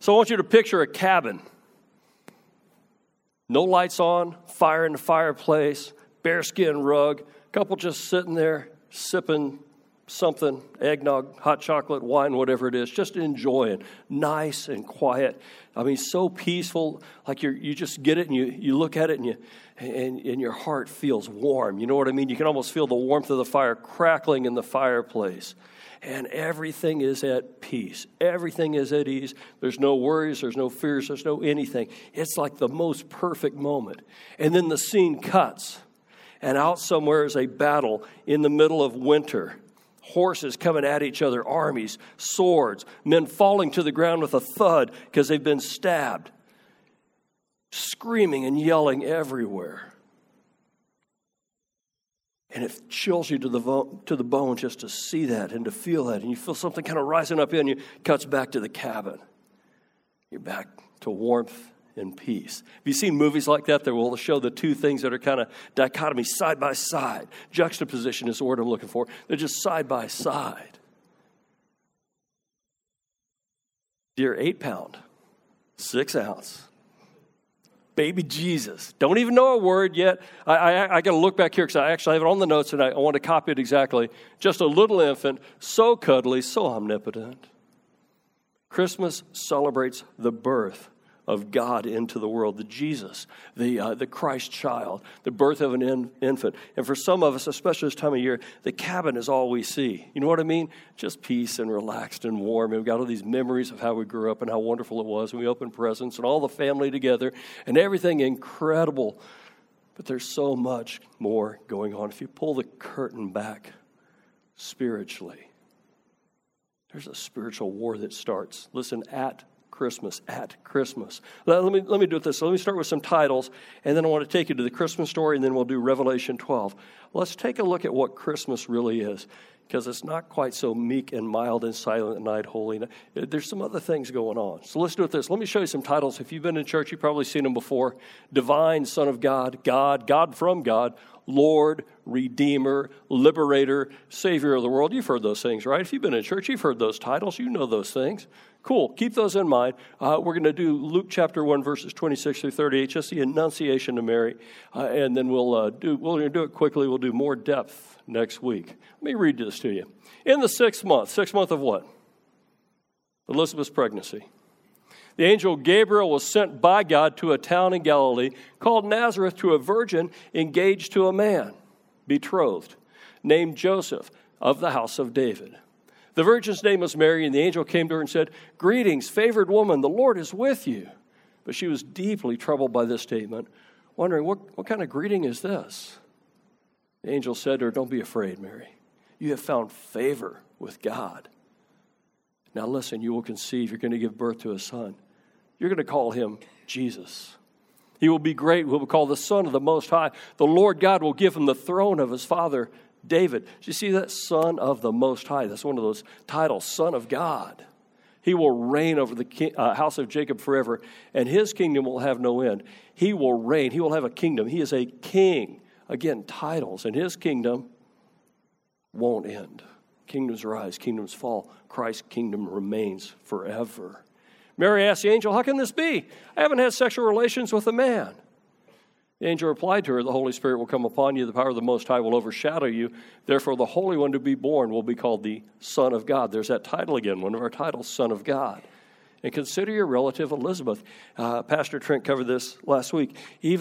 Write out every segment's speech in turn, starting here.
So I want you to picture a cabin. No lights on, fire in the fireplace, bearskin rug, couple just sitting there sipping something, eggnog, hot chocolate, wine, whatever it is, just enjoying, nice and quiet. I mean, so peaceful, like you just get it and you look at it and your heart feels warm. You know what I mean? You can almost feel the warmth of the fire crackling in the fireplace. And everything is at peace. Everything is at ease. There's no worries. There's no fears. There's no anything. It's like the most perfect moment. And then the scene cuts. And out somewhere is a battle in the middle of winter. Horses coming at each other, armies, swords, men falling to the ground with a thud because they've been stabbed. Screaming and yelling everywhere. And it chills you to the bone just to see that and to feel that. And you feel something kind of rising up in you. Cuts back to the cabin. You're back to warmth and peace. Have you seen movies like that will show the two things that are kind of dichotomy, side by side? Juxtaposition is the word I'm looking for. They're just side by side. Dear 8-pound, 6-ounce. Baby Jesus. Don't even know a word yet. I got to look back here because I actually have it on the notes and I want to copy it exactly. Just a little infant, so cuddly, so omnipotent. Christmas celebrates the birth of God into the world, the Jesus, the Christ child, the birth of an infant. And for some of us, especially this time of year, the cabin is all we see. You know what I mean? Just peace and relaxed and warm. And we've got all these memories of how we grew up and how wonderful it was. And we opened presents and all the family together and everything incredible. But there's so much more going on. If you pull the curtain back spiritually, there's a spiritual war that starts. Listen, at Christmas. Let me do it this. So let me start with some titles, and then I want to take you to the Christmas story, and then we'll do Revelation 12. Let's take a look at what Christmas really is, because it's not quite so meek and mild and silent night, holy night. There's some other things going on. So let's do it this. Let me show you some titles. If you've been in church, you've probably seen them before. Divine, Son of God, God from God, Lord, Redeemer, Liberator, Savior of the world. You've heard those things, right? If you've been in church, you've heard those titles. You know those things. Cool. Keep those in mind. We're going to do Luke chapter 1, verses 26 through 38, just the Annunciation of Mary. And then we're going to do it quickly. We'll do more depth next week. Let me read this to you. In the 6th month of what? Elizabeth's pregnancy. The angel Gabriel was sent by God to a town in Galilee called Nazareth to a virgin engaged to a man, betrothed, named Joseph of the house of David. The virgin's name was Mary, and the angel came to her and said, "Greetings, favored woman, the Lord is with you." But she was deeply troubled by this statement, wondering, what kind of greeting is this? The angel said to her, "Don't be afraid, Mary. You have found favor with God. Now listen, you will conceive. You're going to give birth to a son. You're going to call him Jesus. He will be great. He will be called the Son of the Most High. The Lord God will give him the throne of his father David." Do you see that? Son of the Most High. That's one of those titles, Son of God. He will reign over the house of Jacob forever, and his kingdom will have no end. He will reign. He will have a kingdom. He is a king. Again, titles. And his kingdom won't end. Kingdoms rise, kingdoms fall. Christ's kingdom remains forever. Mary asked the angel, "How can this be? I haven't had sexual relations with a man." The angel replied to her, "The Holy Spirit will come upon you. The power of the Most High will overshadow you. Therefore, the Holy One to be born will be called the Son of God." There's that title again, one of our titles, Son of God. And consider your relative Elizabeth. Pastor Trent covered this last week.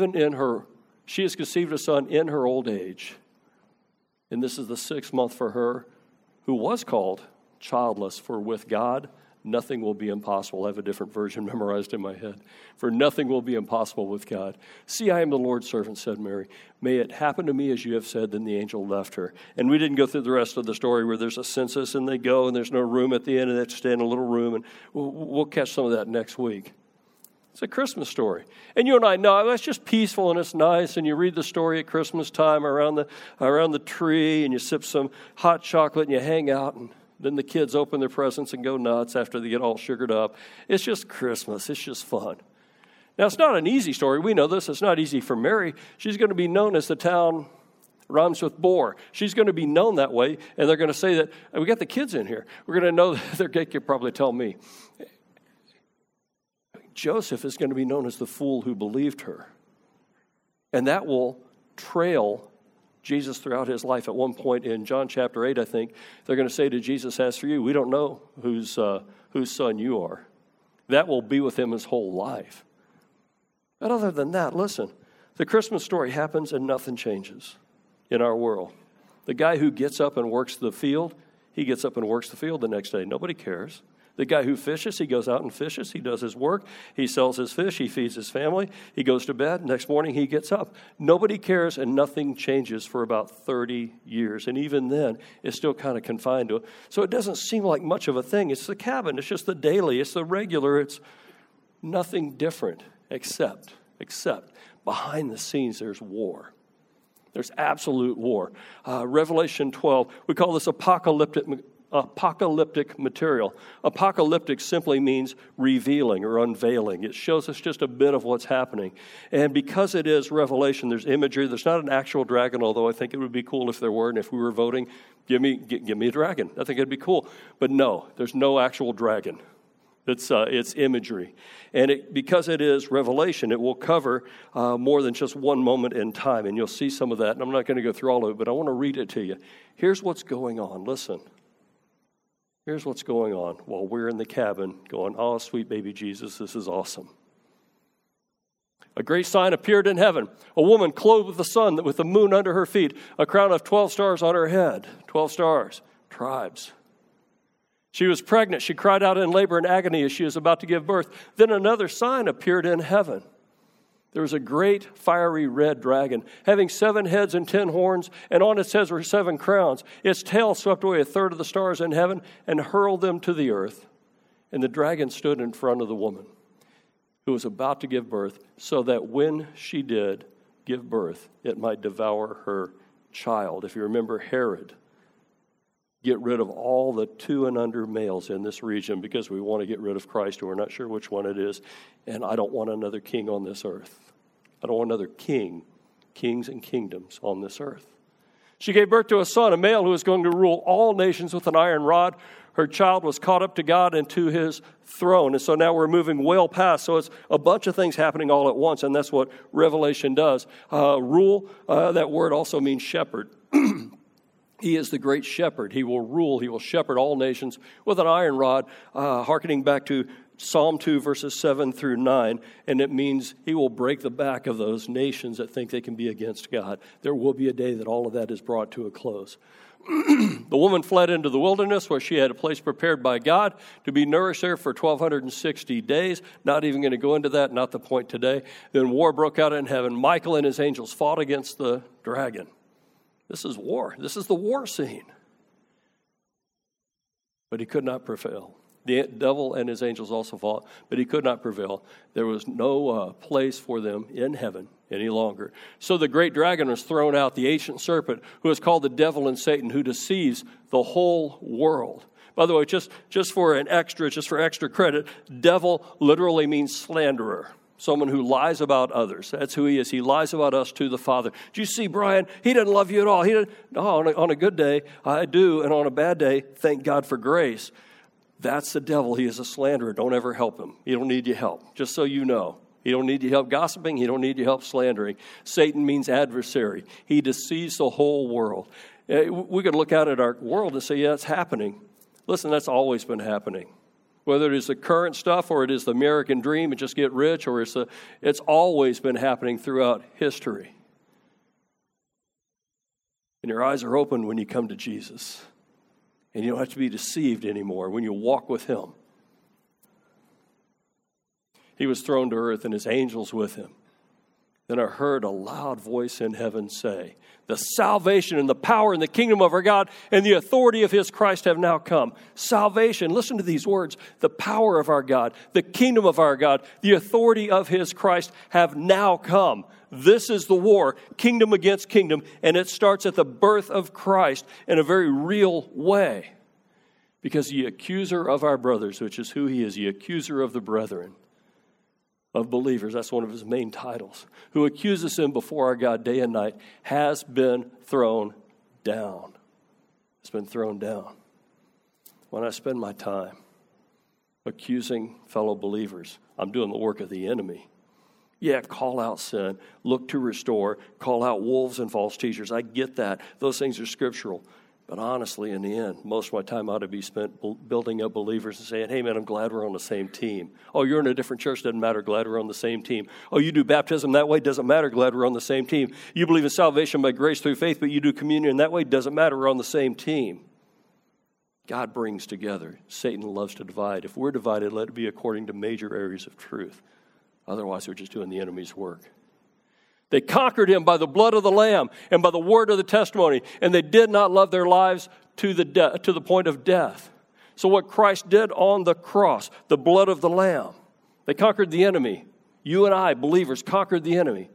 She has conceived a son in her old age. And this is the 6th month for her, who was called childless, for with God, nothing will be impossible. I have a different version memorized in my head. For nothing will be impossible with God. "See, I am the Lord's servant," said Mary. "May it happen to me as you have said." Then the angel left her. And we didn't go through the rest of the story where there's a census and they go and there's no room at the end and they have to stay in a little room. And we'll catch some of that next week. It's a Christmas story. And you and I know that's just peaceful and it's nice. And you read the story at Christmas time around the tree and you sip some hot chocolate and you hang out and then the kids open their presents and go nuts after they get all sugared up. It's just Christmas. It's just fun. Now, it's not an easy story. We know this. It's not easy for Mary. She's going to be known as the town rhymes with bore. She's going to be known that way, and they're going to say that, we got the kids in here. We're going to know that they could probably tell me. Joseph is going to be known as the fool who believed her. And that will trail Jesus throughout his life. At one point in John chapter 8, I think, they're going to say to Jesus, as for you, we don't know whose son you are. That will be with him his whole life. But other than that, listen, the Christmas story happens and nothing changes in our world. The guy who gets up and works the field, he gets up and works the field the next day. Nobody cares. The guy who fishes, he goes out and fishes. He does his work. He sells his fish. He feeds his family. He goes to bed. Next morning, he gets up. Nobody cares, and nothing changes for about 30 years. And even then, it's still kind of confined to it. So it doesn't seem like much of a thing. It's the cabin. It's just the daily. It's the regular. It's nothing different except behind the scenes, there's war. There's absolute war. Revelation 12, we call this apocalyptic material. Apocalyptic simply means revealing or unveiling. It shows us just a bit of what's happening. And because it is Revelation, there's imagery. There's not an actual dragon, although I think it would be cool if there were. And if we were voting, give me a dragon. I think it'd be cool. But no, there's no actual dragon. It's imagery. And because it is Revelation, it will cover more than just one moment in time. And you'll see some of that. And I'm not going to go through all of it, but I want to read it to you. Here's what's going on. Listen. Here's what's going on while we're in the cabin going, oh, sweet baby Jesus, this is awesome. A great sign appeared in heaven. A woman clothed with the sun, with the moon under her feet, a crown of 12 stars on her head. 12 stars, tribes. She was pregnant. She cried out in labor and agony as she was about to give birth. Then another sign appeared in heaven. There was a great fiery red dragon, having 7 heads and 10 horns, and on its heads were 7 crowns. Its tail swept away a third of the stars in heaven and hurled them to the earth. And the dragon stood in front of the woman who was about to give birth, so that when she did give birth, it might devour her child. If you remember Herod, get rid of all the 2 and under males in this region because we want to get rid of Christ, and we're not sure which one it is. And I don't want another king on this earth. I don't want another kings and kingdoms on this earth. She gave birth to a son, a male who was going to rule all nations with an iron rod. Her child was caught up to God and to his throne. And so now we're moving well past. So it's a bunch of things happening all at once, and that's what Revelation does. Rule, that word also means shepherd. He is the great shepherd. He will rule. He will shepherd all nations with an iron rod, hearkening back to Psalm 2, verses 7 through 9. And it means he will break the back of those nations that think they can be against God. There will be a day that all of that is brought to a close. The woman fled into the wilderness where she had a place prepared by God to be nourished there for 1,260 days. Not even going to go into that, not the point today. Then war broke out in heaven. Michael and his angels fought against the dragon. This is war. This is the war scene. But he could not prevail. The devil and his angels also fought, but he could not prevail. There was no place for them in heaven any longer. So the great dragon was thrown out, the ancient serpent, who is called the devil and Satan, who deceives the whole world. By the way, just for extra credit, devil literally means slanderer. Someone who lies about others. That's who he is. He lies about us to the Father. Do you see, Brian? He doesn't love you at all. No, on a good day, I do. And on a bad day, thank God for grace. That's the devil. He is a slanderer. Don't ever help him. He don't need your help, just so you know. He don't need your help gossiping. He don't need your help slandering. Satan means adversary. He deceives the whole world. We could look out at our world and say, yeah, it's happening. Listen, that's always been happening. Whether it is the current stuff or it is the American dream and just get rich, or it's always been happening throughout history. And your eyes are open when you come to Jesus. And you don't have to be deceived anymore when you walk with him. He was thrown to earth and his angels with him. Then I heard a loud voice in heaven say, the salvation and the power and the kingdom of our God and the authority of his Christ have now come. Salvation, listen to these words, the power of our God, the kingdom of our God, the authority of his Christ have now come. This is the war, kingdom against kingdom, and it starts at the birth of Christ in a very real way. Because the accuser of our brothers, which is who he is, the accuser of the brethren, of believers, that's one of his main titles, who accuses him before our God day and night, has been thrown down. It's been thrown down. When I spend my time accusing fellow believers. I'm doing the work of the enemy. Yeah, call out sin, look to restore, call out wolves and false teachers. I get that. Those things are scriptural. But honestly, in the end, most of my time ought to be spent building up believers and saying, hey, man, I'm glad we're on the same team. Oh, you're in a different church, doesn't matter, glad we're on the same team. Oh, you do baptism that way, doesn't matter, glad we're on the same team. You believe in salvation by grace through faith, but you do communion that way, doesn't matter, we're on the same team. God brings together. Satan loves to divide. If we're divided, let it be according to major areas of truth. Otherwise, we're just doing the enemy's work. They conquered him by the blood of the Lamb and by the word of the testimony, and they did not love their lives to the point of death. So what Christ did on the cross, the blood of the Lamb, they conquered the enemy. You and I, believers, conquered the enemy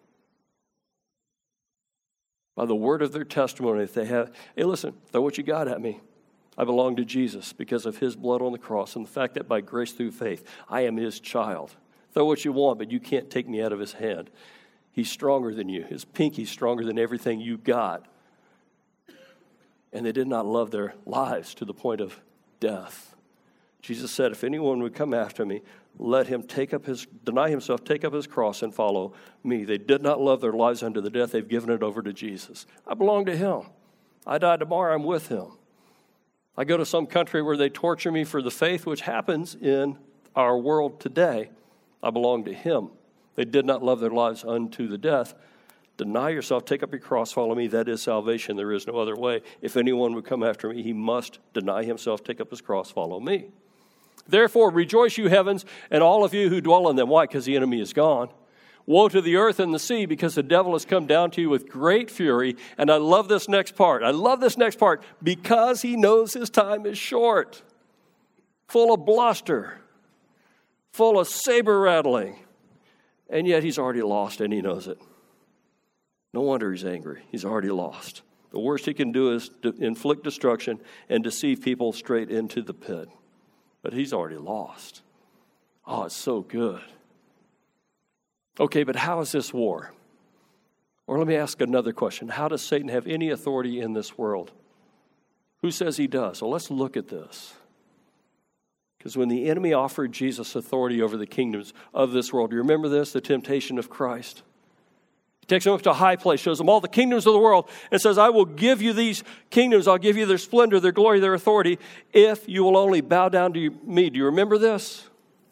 by the word of their testimony. If they have, hey, listen, throw what you got at me. I belong to Jesus because of his blood on the cross and the fact that by grace through faith, I am his child. Throw what you want, but you can't take me out of his hand. He's stronger than you. His pinky's stronger than everything you got. And they did not love their lives to the point of death. Jesus said, if anyone would come after me, let him deny himself, take up his cross, and follow me. They did not love their lives unto the death. They've given it over to Jesus. I belong to him. I die tomorrow, I'm with him. I go to some country where they torture me for the faith, which happens in our world today. I belong to him. They did not love their lives unto the death. Deny yourself, take up your cross, follow me. That is salvation. There is no other way. If anyone would come after me, he must deny himself, take up his cross, follow me. Therefore, rejoice, you heavens, and all of you who dwell in them. Why? Because the enemy is gone. Woe to the earth and the sea, because the devil has come down to you with great fury. And I love this next part. Because he knows his time is short. Full of bluster. Full of saber rattling. And yet he's already lost and he knows it. No wonder he's angry. He's already lost. The worst he can do is inflict destruction and deceive people straight into the pit. But he's already lost. Oh, it's so good. Okay, but how is this war? Or let me ask another question. How does Satan have any authority in this world? Who says he does? Well, let's look at this. Because when the enemy offered Jesus authority over the kingdoms of this world, do you remember this, the temptation of Christ? He takes him up to a high place, shows him all the kingdoms of the world, and says, I will give you these kingdoms. I'll give you their splendor, their glory, their authority, if you will only bow down to me. Do you remember this?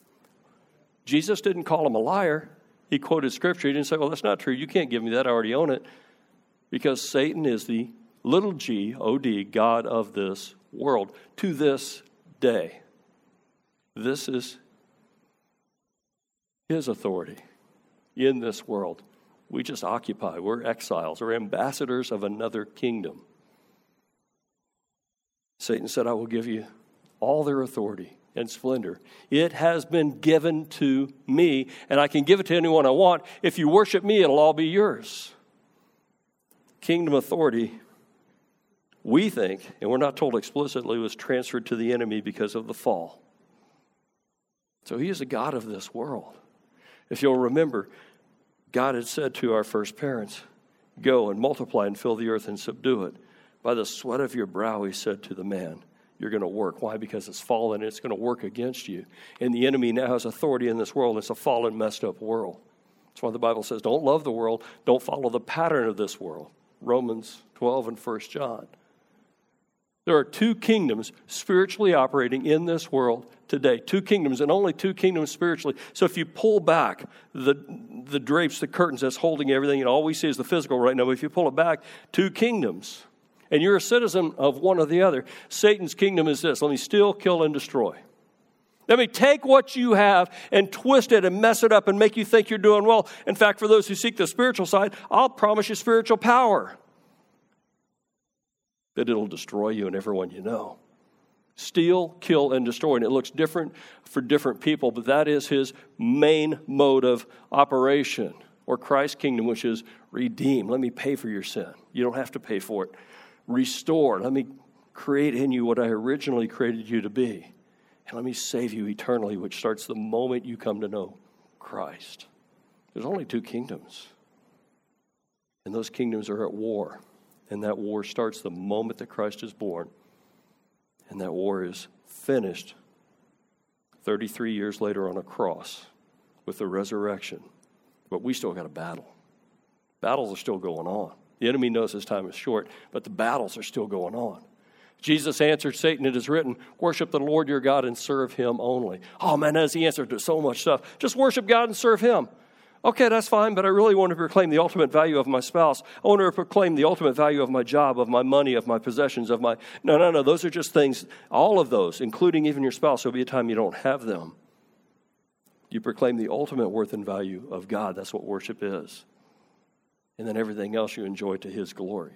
Jesus didn't call him a liar. He quoted scripture. He didn't say, well, that's not true. You can't give me that. I already own it. Because Satan is the little g, God of this world to this day. This is his authority in this world. We just occupy. We're exiles. We're ambassadors of another kingdom. Satan said, I will give you all their authority and splendor. It has been given to me, and I can give it to anyone I want. If you worship me, it'll all be yours. Kingdom authority, we think, and we're not told explicitly, was transferred to the enemy because of the fall. So he is a God of this world. If you'll remember, God had said to our first parents, go and multiply and fill the earth and subdue it. By the sweat of your brow, he said to the man, you're going to work. Why? Because it's fallen and it's going to work against you. And the enemy now has authority in this world. It's a fallen, messed up world. That's why the Bible says, don't love the world. Don't follow the pattern of this world. Romans 12 and 1 John. There are two kingdoms spiritually operating in this world today. Two kingdoms, and only two kingdoms spiritually. So if you pull back the drapes, the curtains that's holding everything, all we see is the physical right now. But if you pull it back, two kingdoms. And you're a citizen of one or the other. Satan's kingdom is this. Let me steal, kill, and destroy. Let me take what you have and twist it and mess it up and make you think you're doing well. In fact, for those who seek the spiritual side, I'll promise you spiritual power. That it'll destroy you and everyone you know. Steal, kill, and destroy. And it looks different for different people, but that is his main mode of operation. Or Christ's kingdom, which is redeem. Let me pay for your sin. You don't have to pay for it. Restore. Let me create in you what I originally created you to be. And let me save you eternally, which starts the moment you come to know Christ. There's only two kingdoms. And those kingdoms are at war. And that war starts the moment that Christ is born. And that war is finished 33 years later on a cross with the resurrection. But we still got a battle. Battles are still going on. The enemy knows his time is short, but the battles are still going on. Jesus answered Satan, it is written, worship the Lord your God and serve him only. Oh man, that's the answer to so much stuff. Just worship God and serve him. Okay, that's fine, but I really want to proclaim the ultimate value of my spouse. I want to proclaim the ultimate value of my job, of my money, of my possessions, of my... No. Those are just things, all of those, including even your spouse. There'll be a time you don't have them. You proclaim the ultimate worth and value of God. That's what worship is. And then everything else you enjoy to his glory.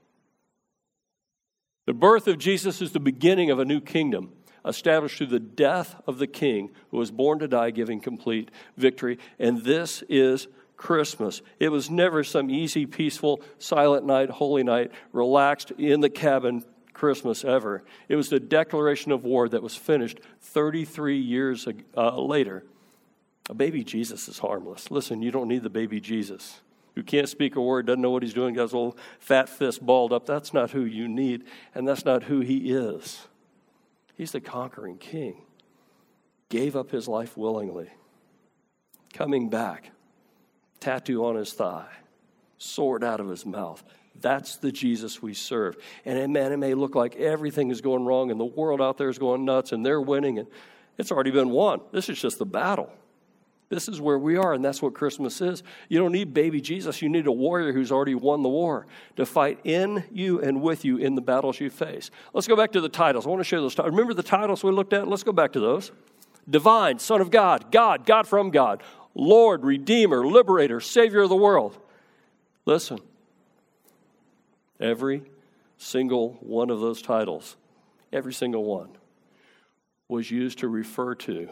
The birth of Jesus is the beginning of a new kingdom, established through the death of the King who was born to die, giving complete victory. And this is Christmas. It was never some easy, peaceful, silent night, holy night, relaxed in the cabin Christmas ever. It was the declaration of war that was finished 33 years later. A baby Jesus is harmless. Listen, you don't need the baby Jesus who can't speak a word, doesn't know what he's doing, got his little fat fist balled up. That's not who you need, and that's not who he is. He's the conquering king. Gave up his life willingly. Coming back. Tattoo on his thigh. Sword out of his mouth. That's the Jesus we serve. And man, it may look like everything is going wrong and the world out there is going nuts and they're winning. And it's already been won. This is just the battle. This is where we are, and that's what Christmas is. You don't need baby Jesus. You need a warrior who's already won the war to fight in you and with you in the battles you face. Let's go back to the titles. I want to share those titles. Remember the titles we looked at? Let's go back to those. Divine, Son of God, God from God, Lord, Redeemer, Liberator, Savior of the world. Listen, every single one of those titles, every single one, was used to refer to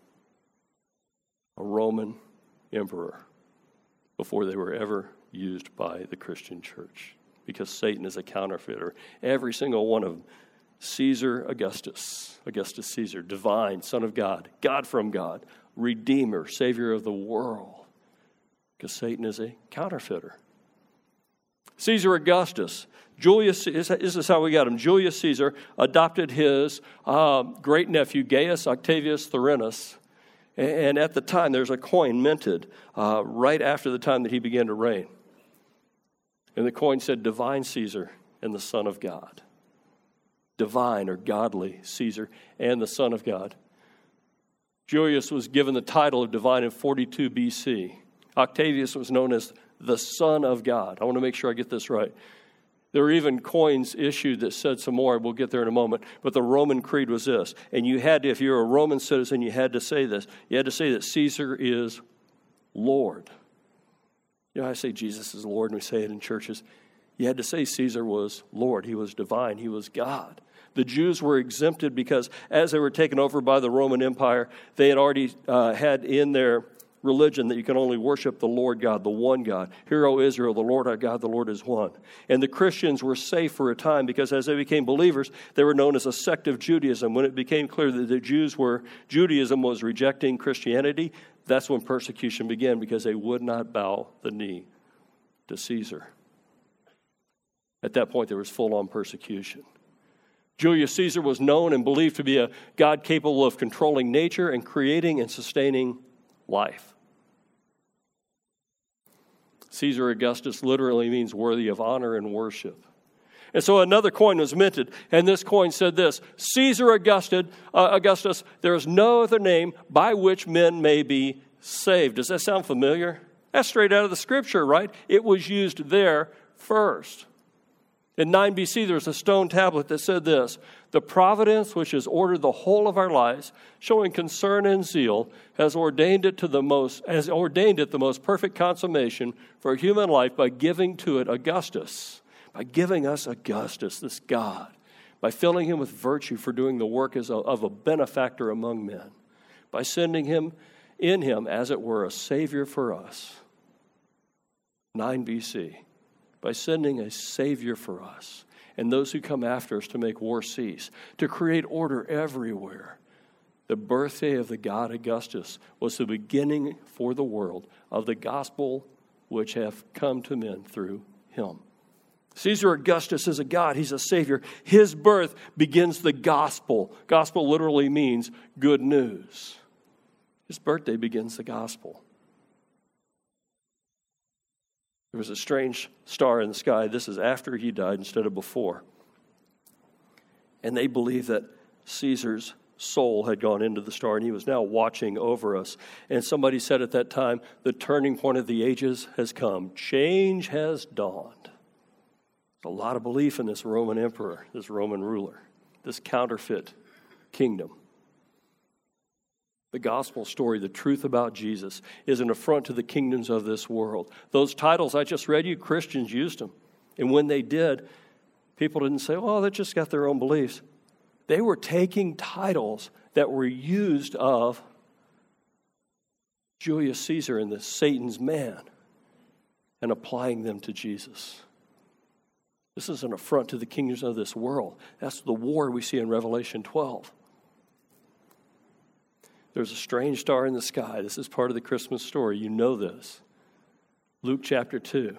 a Roman emperor before they were ever used by the Christian church, because Satan is a counterfeiter. Every single one of them. Caesar Augustus Caesar, divine, Son of God, God from God, Redeemer, Savior of the world, because Satan is a counterfeiter. Caesar Augustus, Julius, this is how we got him. Julius Caesar adopted his great nephew, Gaius Octavius Thurinus. And at the time, there's a coin minted right after the time that he began to reign. And the coin said, Divine Caesar and the Son of God. Divine or godly Caesar and the Son of God. Julius was given the title of divine in 42 BC. Octavius was known as the Son of God. I want to make sure I get this right. There were even coins issued that said some more. We'll get there in a moment. But the Roman creed was this. And you had to, if you're a Roman citizen, you had to say this. You had to say that Caesar is Lord. You know, I say Jesus is Lord, and we say it in churches. You had to say Caesar was Lord. He was divine. He was God. The Jews were exempted because as they were taken over by the Roman Empire, they had already had in their religion that you can only worship the Lord God, the one God. Hear, O Israel, the Lord our God, the Lord is one. And the Christians were safe for a time because as they became believers, they were known as a sect of Judaism. When it became clear that Judaism was rejecting Christianity, that's when persecution began because they would not bow the knee to Caesar. At that point, there was full-on persecution. Julius Caesar was known and believed to be a God capable of controlling nature and creating and sustaining life. Caesar Augustus literally means worthy of honor and worship. And so another coin was minted, and this coin said this, Caesar Augustus, there is no other name by which men may be saved. Does that sound familiar? That's straight out of the scripture, right? It was used there first. In 9 BC, there was a stone tablet that said this, the providence which has ordered the whole of our lives, showing concern and zeal, has ordained it the most perfect consummation for human life by giving to it Augustus, by giving us Augustus, this God, by filling him with virtue for doing the work of a benefactor among men, by sending him in him, as it were, a Savior for us. 9 BC. By sending a Savior for us and those who come after us to make war cease, to create order everywhere. The birthday of the God Augustus was the beginning for the world of the gospel which have come to men through him. Caesar Augustus is a god. He's a savior. His birth begins the gospel. Gospel literally means good news. His birthday begins the gospel. There was a strange star in the sky. This is after he died instead of before. And they believe that Caesar's soul had gone into the star, and he was now watching over us. And somebody said at that time, the turning point of the ages has come. Change has dawned. There's a lot of belief in this Roman emperor, this Roman ruler, this counterfeit kingdom. The gospel story, the truth about Jesus, is an affront to the kingdoms of this world. Those titles I just read you, Christians used them. And when they did, people didn't say, oh, they just got their own beliefs. They were taking titles that were used of Julius Caesar and the Satan's man and applying them to Jesus. This is an affront to the kingdoms of this world. That's the war we see in Revelation 12. There's a strange star in the sky. This is part of the Christmas story. You know this. Luke chapter 2.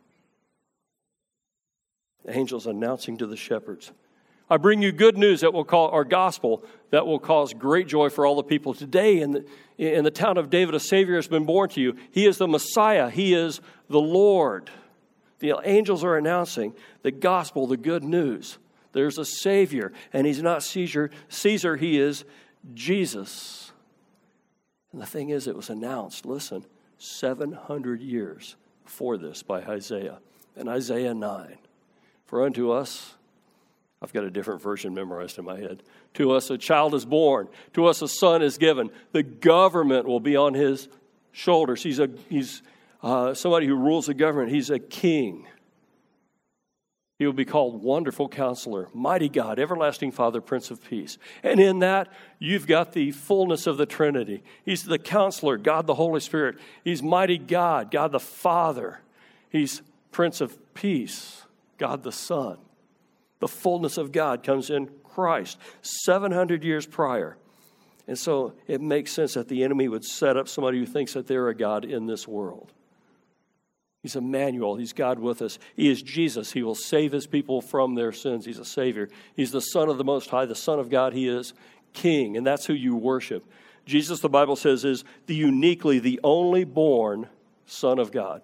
The angels announcing to the shepherds, I bring you good news that will call our gospel that will cause great joy for all the people. Today in the town of David, a Savior has been born to you. He is the Messiah. He is the Lord. The angels are announcing the gospel, the good news. There's a Savior, and he's not Caesar. He is Jesus. And the thing is, it was announced, listen, 700 years before this by Isaiah. In Isaiah 9, for unto us, I've got a different version memorized in my head. To us a child is born. To us a son is given. The government will be on his shoulders. He's somebody who rules the government. He's a king. He will be called Wonderful Counselor, Mighty God, Everlasting Father, Prince of Peace. And in that, you've got the fullness of the Trinity. He's the Counselor, God the Holy Spirit. He's Mighty God, God the Father. He's Prince of Peace, God the Son. The fullness of God comes in Christ 700 years prior. And so it makes sense that the enemy would set up somebody who thinks that they're a God in this world. He's Emmanuel. He's God with us. He is Jesus. He will save his people from their sins. He's a Savior. He's the Son of the Most High, the Son of God. He is King, and that's who you worship. Jesus, the Bible says, is the only born Son of God.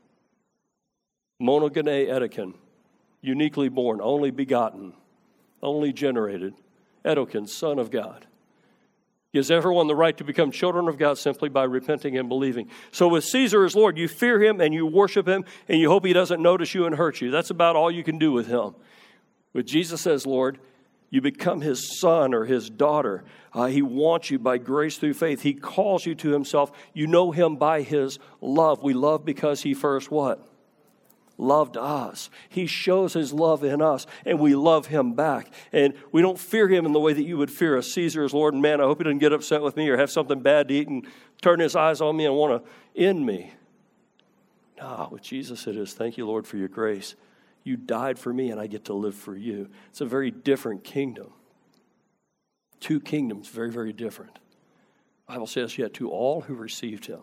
Monogene edekin. Uniquely born, only begotten, only generated. Edokin, Son of God. Gives everyone the right to become children of God simply by repenting and believing. So with Caesar as Lord, you fear him and you worship him and you hope he doesn't notice you and hurt you. That's about all you can do with him. With Jesus as Lord, you become his son or his daughter. He wants you by grace through faith. He calls you to himself. You know him by his love. We love because he first what? Loved us. He shows his love in us, and we love him back. And we don't fear him in the way that you would fear a Caesar as Lord. And man, I hope he doesn't get upset with me or have something bad to eat and turn his eyes on me and want to end me. No, with Jesus it is, thank you, Lord, for your grace. You died for me, and I get to live for you. It's a very different kingdom. Two kingdoms, very, very different. The Bible says, yet to all who received him,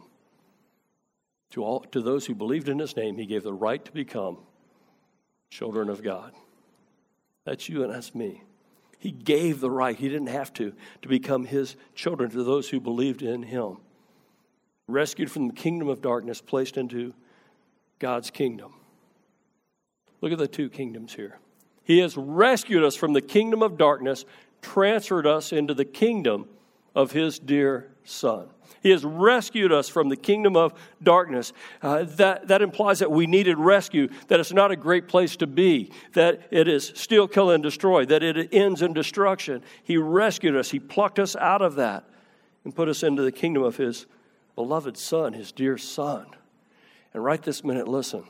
to those who believed in his name, he gave the right to become children of God. That's you and that's me. He gave the right. He didn't have to become his children to those who believed in him. Rescued from the kingdom of darkness, placed into God's kingdom. Look at the two kingdoms here. He has rescued us from the kingdom of darkness, transferred us into the kingdom of his dear Son. He has rescued us from the kingdom of darkness. That implies that we needed rescue, that it's not a great place to be, that it is steal, kill, and destroy, that it ends in destruction. He rescued us. He plucked us out of that and put us into the kingdom of his beloved Son, his dear Son. And right this minute, listen.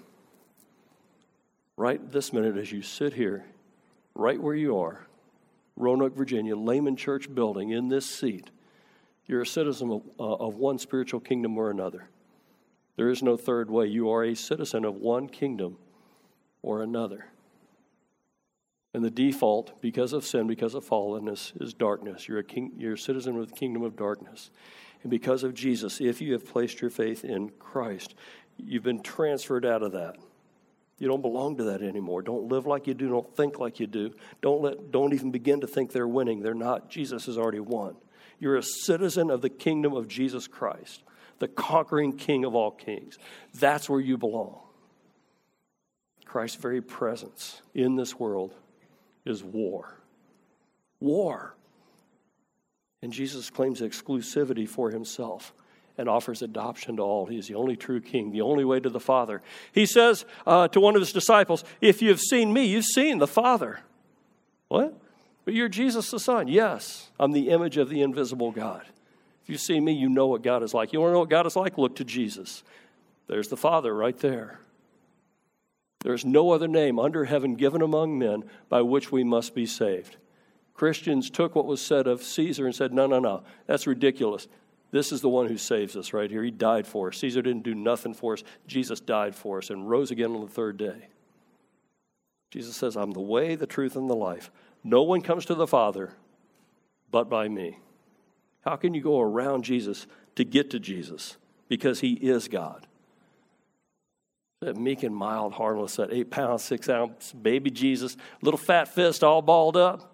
Right this minute as you sit here, right where you are, Roanoke, Virginia, Layman Church building, in this seat, you're a citizen of one spiritual kingdom or another. There is no third way. You are a citizen of one kingdom or another. And the default, because of sin, because of fallenness, is darkness. You're a citizen of the kingdom of darkness. And because of Jesus, if you have placed your faith in Christ, you've been transferred out of that You don't belong to that anymore. Don't live like you do. Don't think like you do. Don't even begin to think they're winning. They're not. Jesus has already won. You're a citizen of the kingdom of Jesus Christ, the conquering King of all kings. That's where you belong. Christ's very presence in this world is war. War. And Jesus claims exclusivity for himself and offers adoption to all. He is the only true king, the only way to the Father. He says to one of his disciples, if you've seen me, you've seen the Father. What? But you're Jesus the Son. Yes, I'm the image of the invisible God. If you see me, you know what God is like. You want to know what God is like? Look to Jesus. There's the Father right there. There's no other name under heaven given among men by which we must be saved. Christians took what was said of Caesar and said, no, that's ridiculous. This is the one who saves us right here. He died for us. Caesar didn't do nothing for us. Jesus died for us and rose again on the third day. Jesus says, I'm the way, the truth, and the life. No one comes to the Father but by me. How can you go around Jesus to get to Jesus? Because he is God. That meek and mild, harmless, that 8 pound, 6 ounce baby Jesus, little fat fist all balled up.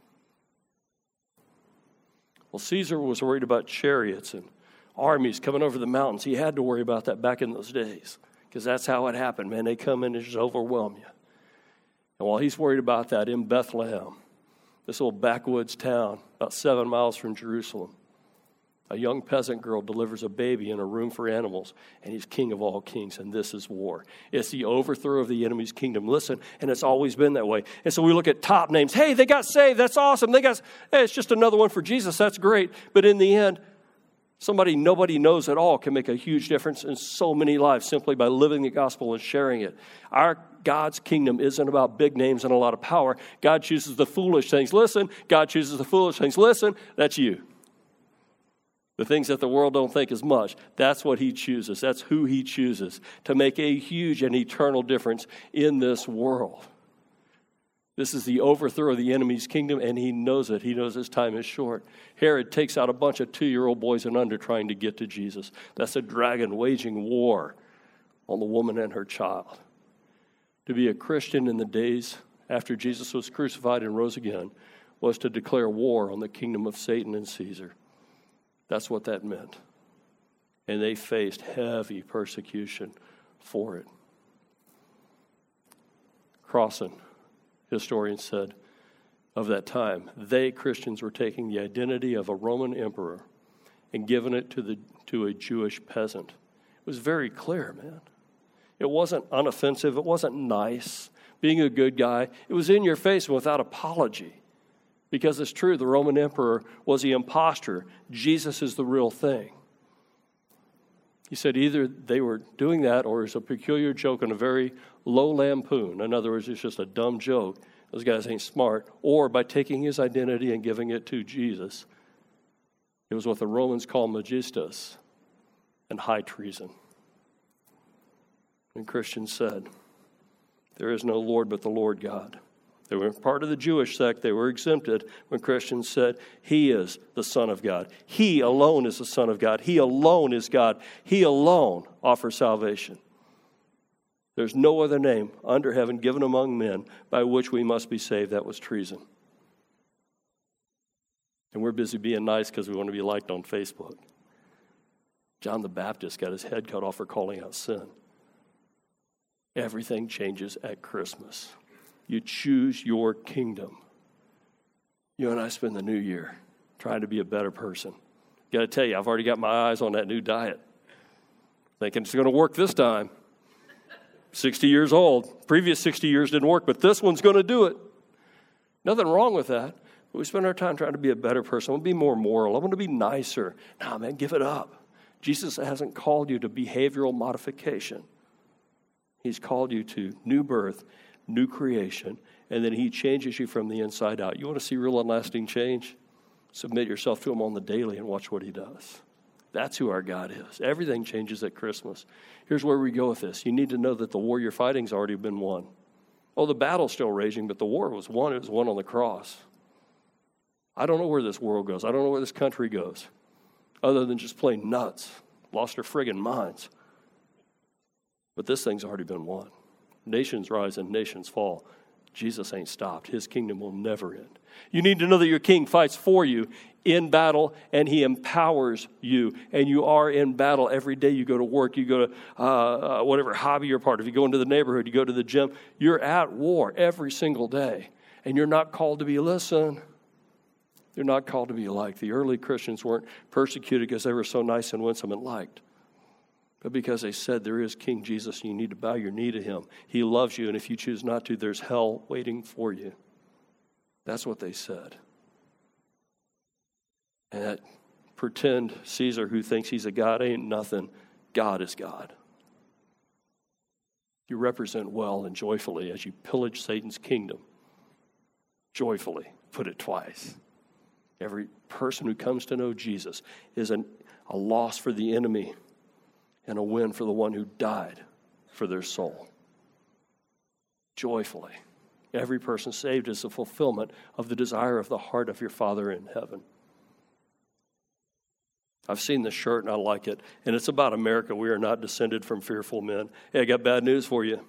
Well, Caesar was worried about chariots and armies coming over the mountains. He had to worry about that back in those days because that's how it happened, man. They come in and just overwhelm you. And while he's worried about that, in Bethlehem, this little backwoods town about 7 miles from Jerusalem, a young peasant girl delivers a baby in a room for animals, and he's king of all kings, and this is war. It's the overthrow of the enemy's kingdom. Listen, and it's always been that way. And so we look at top names. Hey, they got saved. That's awesome. Hey, it's just another one for Jesus. That's great. But in the end, somebody nobody knows at all can make a huge difference in so many lives simply by living the gospel and sharing it. Our God's kingdom isn't about big names and a lot of power. God chooses the foolish things. Listen, God chooses the foolish things. Listen, that's you. The things that the world don't think is much, that's what he chooses. That's who he chooses to make a huge and eternal difference in this world. This is the overthrow of the enemy's kingdom, and he knows it. He knows his time is short. Herod takes out a bunch of 2-year-old boys and under trying to get to Jesus. That's a dragon waging war on the woman and her child. To be a Christian in the days after Jesus was crucified and rose again was to declare war on the kingdom of Satan and Caesar. That's what that meant. And they faced heavy persecution for it. Crossan, historian, said of that time, they, Christians, were taking the identity of a Roman emperor and giving it to a Jewish peasant. It was very clear, man. It wasn't unoffensive. It wasn't nice, being a good guy. It was in your face and without apology. Because it's true, the Roman emperor was the imposter. Jesus is the real thing. He said either they were doing that or it's a peculiar joke and a very low lampoon. In other words, it's just a dumb joke. Those guys ain't smart. Or by taking his identity and giving it to Jesus. It was what the Romans call magistus and high treason. And Christians said, there is no Lord but the Lord God. They were part of the Jewish sect. They were exempted when Christians said, he is the Son of God. He alone is the Son of God. He alone is God. He alone offers salvation. There's no other name under heaven given among men by which we must be saved. That was treason. And we're busy being nice because we want to be liked on Facebook. John the Baptist got his head cut off for calling out sin. Everything changes at Christmas. You choose your kingdom. You and I spend the new year trying to be a better person. Got to tell you, I've already got my eyes on that new diet. Thinking it's going to work this time. 60 years old. Previous 60 years didn't work, but this one's going to do it. Nothing wrong with that. But we spend our time trying to be a better person. I want to be more moral. I want to be nicer. Nah, man, give it up. Jesus hasn't called you to behavioral modification. He's called you to new birth, new creation, and then he changes you from the inside out. You want to see real and lasting change? Submit yourself to him on the daily and watch what he does. That's who our God is. Everything changes at Christmas. Here's where we go with this. You need to know that the war you're fighting has already been won. Oh, the battle's still raging, but the war was won. It was won on the cross. I don't know where this world goes. I don't know where this country goes, other than just plain nuts, lost their friggin' minds. But this thing's already been won. Nations rise and nations fall. Jesus ain't stopped. His kingdom will never end. You need to know that your king fights for you in battle, and he empowers you. And you are in battle every day. You go to work, you go to whatever hobby you're part of. You go into the neighborhood, you go to the gym. You're at war every single day. And you're not called to be, listen, you're not called to be liked. The early Christians weren't persecuted because they were so nice and winsome and liked, but because they said there is King Jesus and you need to bow your knee to him. He loves you, and if you choose not to, there's hell waiting for you. That's what they said. And that pretend Caesar who thinks he's a god ain't nothing. God is God. You represent well and joyfully as you pillage Satan's kingdom. Joyfully. Put it twice. Every person who comes to know Jesus is a loss for the enemy and a win for the one who died for their soul. Joyfully. Every person saved is a fulfillment of the desire of the heart of your Father in heaven. I've seen this shirt and I like it, and it's about America. We are not descended from fearful men. Hey, I got bad news for you.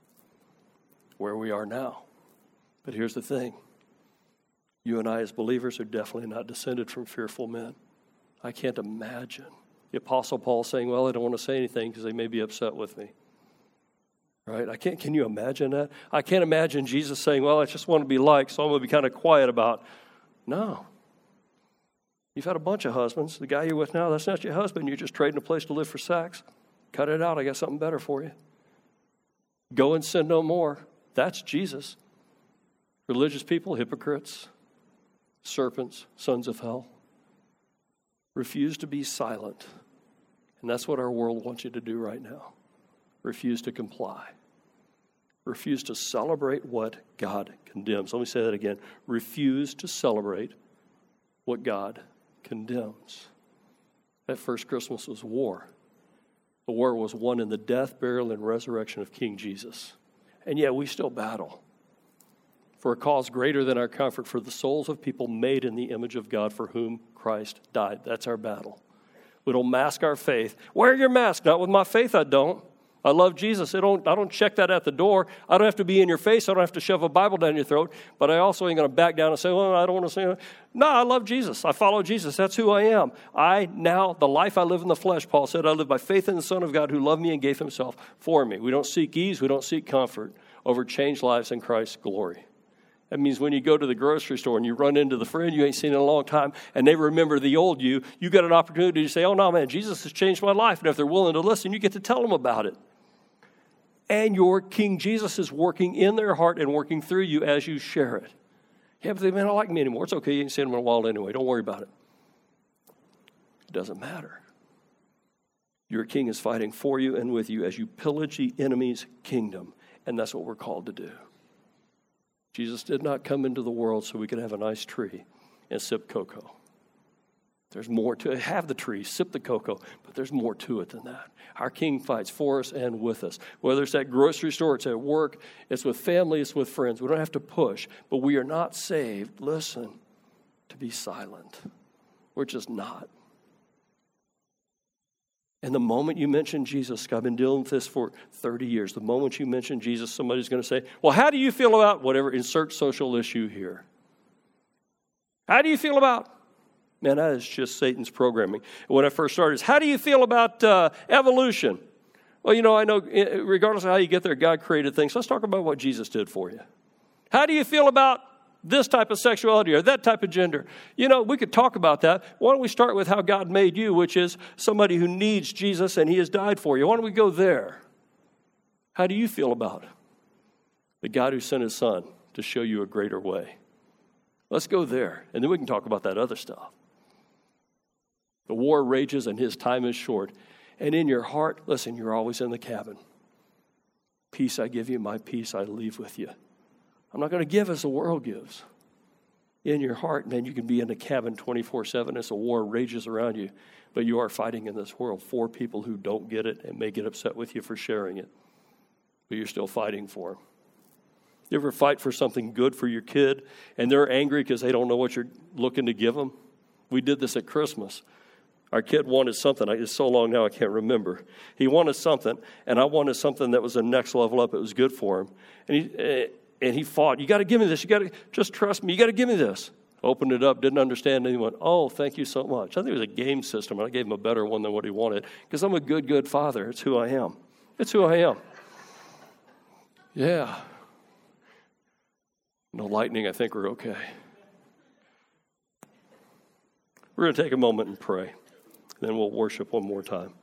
Where we are now. But here's the thing. You and I as believers are definitely not descended from fearful men. I can't imagine the Apostle Paul saying, well, I don't want to say anything because they may be upset with me. Right? Can you imagine that? I can't imagine Jesus saying, well, I just want to be liked, so I'm going to be kind of quiet about. No. You've had a bunch of husbands. The guy you're with now, that's not your husband. You're just trading a place to live for sex. Cut it out. I got something better for you. Go and sin no more. That's Jesus. Religious people, hypocrites, serpents, sons of hell. Refuse to be silent. And that's what our world wants you to do right now. Refuse to comply. Refuse to celebrate what God condemns. Let me say that again. Refuse to celebrate what God condemns. That first Christmas was war. The war was won in the death, burial, and resurrection of King Jesus. And yet we still battle for a cause greater than our comfort, for the souls of people made in the image of God for whom Christ died. That's our battle. We don't mask our faith. Wear your mask. Not with my faith, I don't. I love Jesus. I don't check that at the door. I don't have to be in your face. I don't have to shove a Bible down your throat. But I also ain't going to back down and say, well, I don't want to say that. No, I love Jesus. I follow Jesus. That's who I am. The life I live in the flesh, Paul said, I live by faith in the Son of God who loved me and gave himself for me. We don't seek ease. We don't seek comfort over changed lives in Christ's glory. That means when you go to the grocery store and you run into the friend you ain't seen in a long time and they remember the old you, you got an opportunity to say, oh, no, man, Jesus has changed my life. And if they're willing to listen, you get to tell them about it. And your King Jesus is working in their heart and working through you as you share it. Yeah, but they may not like me anymore. It's okay. You ain't seen them in a while anyway. Don't worry about it. It doesn't matter. Your King is fighting for you and with you as you pillage the enemy's kingdom. And that's what we're called to do. Jesus did not come into the world so we could have a nice tree and sip cocoa. There's more to it. Have the tree, sip the cocoa, but there's more to it than that. Our King fights for us and with us. Whether it's at grocery store, it's at work, it's with family, it's with friends. We don't have to push, but we are not saved, listen, to be silent. We're just not. And the moment you mention Jesus, I've been dealing with this for 30 years. The moment you mention Jesus, somebody's going to say, well, how do you feel about whatever, insert social issue here? How do you feel about? Man, that is just Satan's programming. When I first started, how do you feel about evolution? Well, I know regardless of how you get there, God created things. Let's talk about what Jesus did for you. How do you feel about this type of sexuality or that type of gender? We could talk about that. Why don't we start with how God made you, which is somebody who needs Jesus and he has died for you. Why don't we go there? How do you feel about the God who sent his son to show you a greater way? Let's go there, and then we can talk about that other stuff. The war rages and his time is short. And in your heart, listen, you're always in the cabin. Peace I give you, my peace I leave with you. I'm not going to give as the world gives. In your heart, man, you can be in the cabin 24/7 as a war rages around you. But you are fighting in this world for people who don't get it and may get upset with you for sharing it. But you're still fighting for them. You ever fight for something good for your kid and they're angry because they don't know what you're looking to give them? We did this at Christmas. Our kid wanted something. It's so long now I can't remember. He wanted something, and I wanted something that was the next level up. It was good for him. And he fought. You got to give me this. You got to just trust me. You got to give me this. Opened it up, didn't understand, and he went, oh, thank you so much. I think it was a game system, and I gave him a better one than what he wanted because I'm a good, good father. It's who I am. It's who I am. Yeah. No lightning. I think we're okay. We're going to take a moment and pray. Then we'll worship one more time.